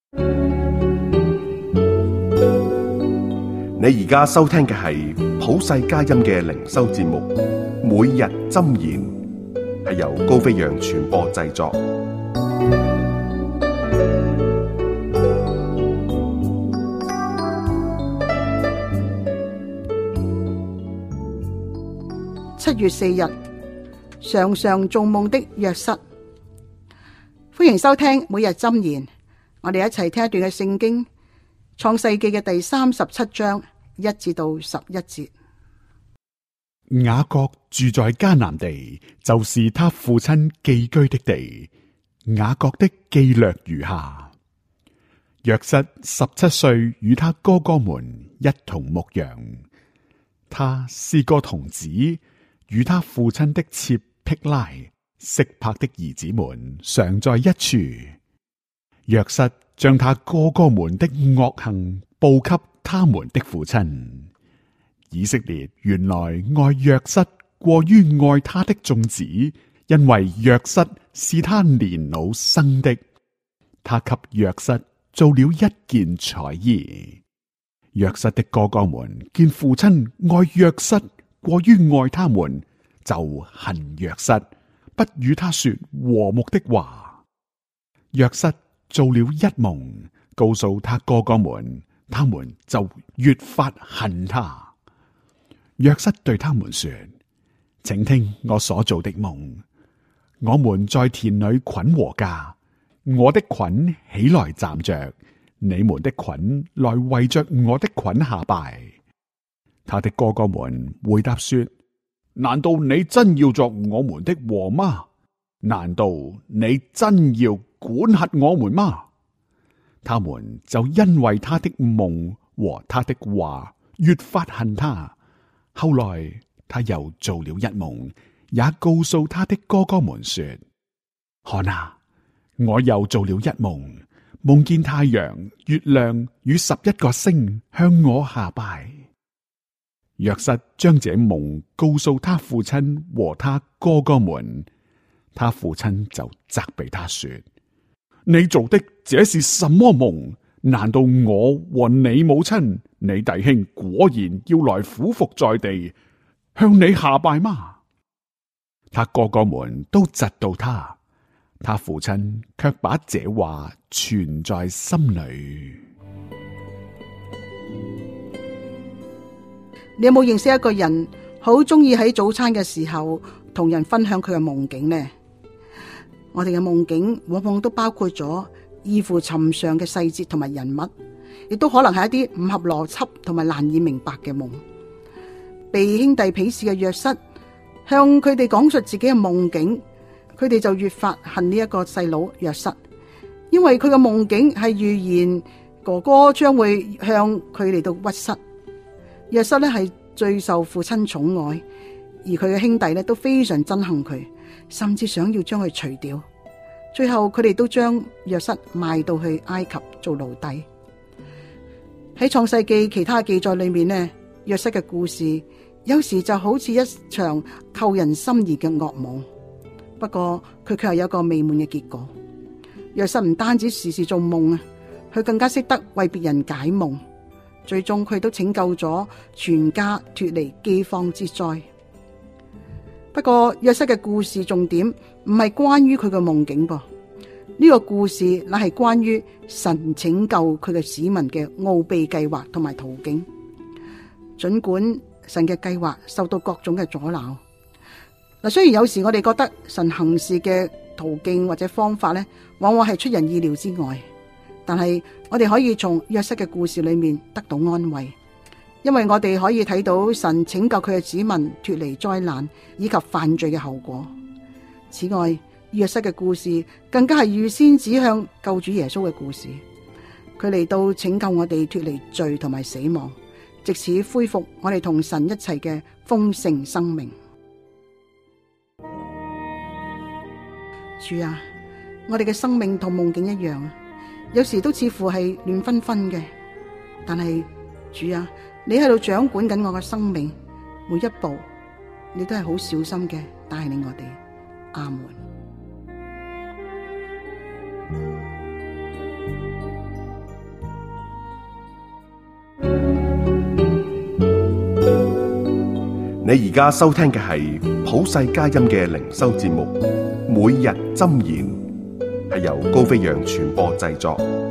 你而家收聽嘅係普世佳音嘅靈修節目《每日箴言》，係由高飛揚傳播製作。 7月4日，常常做夢的約瑟。歡迎收聽每日箴言，我哋一齊聽一段嘅聖經，創世記嘅第37章1至到11節。 雅各住在迦南地，就是他父親寄居的地。雅各的記略如下：約瑟17歲，與他哥哥們一同牧羊。他是個童子，與他父親的妾辟拉、色柏的兒子們常在一處。約瑟將他哥哥們的惡行報給他們的父親。以色列原來愛約瑟過於愛他的眾子，因為約瑟是他年老生的。他給約瑟做了一件彩衣。約瑟的哥哥們見父親愛約瑟過於愛他們，就恨約瑟，不與他說和睦的話。約瑟做了一夢，告訴他哥哥們，他們就越發恨他。約瑟對他們說：請聽我所做的夢。我們在田裏捆禾稼，我的捆起來站着，你們的捆來圍着我的捆下拜。他的哥哥們回答說：難道你真要作我們的禾嗎？難道你真要管轄我們嗎？他們就因為他的夢和他的話越發恨他。後來他又做了一夢，也告訴他的哥哥們說：看啊，我又做了一夢，夢見太陽、月亮與11個星向我下拜。約瑟將這夢告訴他父親和他哥哥們，他父親就責備他說：你做的這是什麼夢？難道我和你母親、你弟兄果然要來俯伏在地，向你下拜嗎？他哥哥們都嫉妒他，他父親卻把這話存在心裏。 你有冇認識一個人好中意喺早餐嘅時候同人分享佢嘅夢境呢？我哋嘅夢境往往都包括咗異乎尋常嘅細節同埋人物，亦都可能係一啲唔合邏輯同埋難以明白嘅夢。被兄弟鄙視嘅約瑟向佢哋講述自己嘅夢境，佢哋就越發恨呢一個細佬約瑟，因為佢嘅夢境係預言哥哥將會向佢嚟到屈膝。約瑟呢係最受父親寵愛，而佢嘅兄弟呢都非常憎恨佢，甚至想要將佢除掉。最後佢哋都將約瑟賣到去埃及做奴隸。喺創世記其他記載裏面呢，約瑟嘅故事有時就好似一場扣人心弦嘅噩夢，不過佢卻係有一個美滿嘅結果。約瑟唔單止時時做夢啊，佢更加識得為別人解夢，最終佢都拯救咗全家脫離饑荒之災。不過約瑟嘅故事重點唔係關於佢嘅夢境噃，呢個故事乃係關於神拯救佢嘅子民嘅奧秘計劃同埋途徑。盡管神嘅計劃受到各種嘅阻撓，嗱，雖然有時我哋覺得神行事嘅途徑或者方法咧，往往係出人意料之外，但係我哋可以從約瑟嘅故事裏面得到安慰。因為我哋可以睇到神拯救佢嘅子民脫離災難以及犯罪嘅後果。此外，約瑟嘅故事更加係預先指向救主耶穌嘅故事。佢嚟到拯救我哋脫離罪同埋死亡，藉此恢復我哋同神一齊嘅豐盛生命。主啊，我哋嘅生命同夢境一樣，有時都似乎係亂紛紛嘅，但係主啊，你喺度掌管緊我嘅生命，每一步你都係好小心嘅帶領我哋。阿門。 你而家收聽嘅係普世佳音嘅靈修節目《每日箴言》，係由高飛揚傳播製作。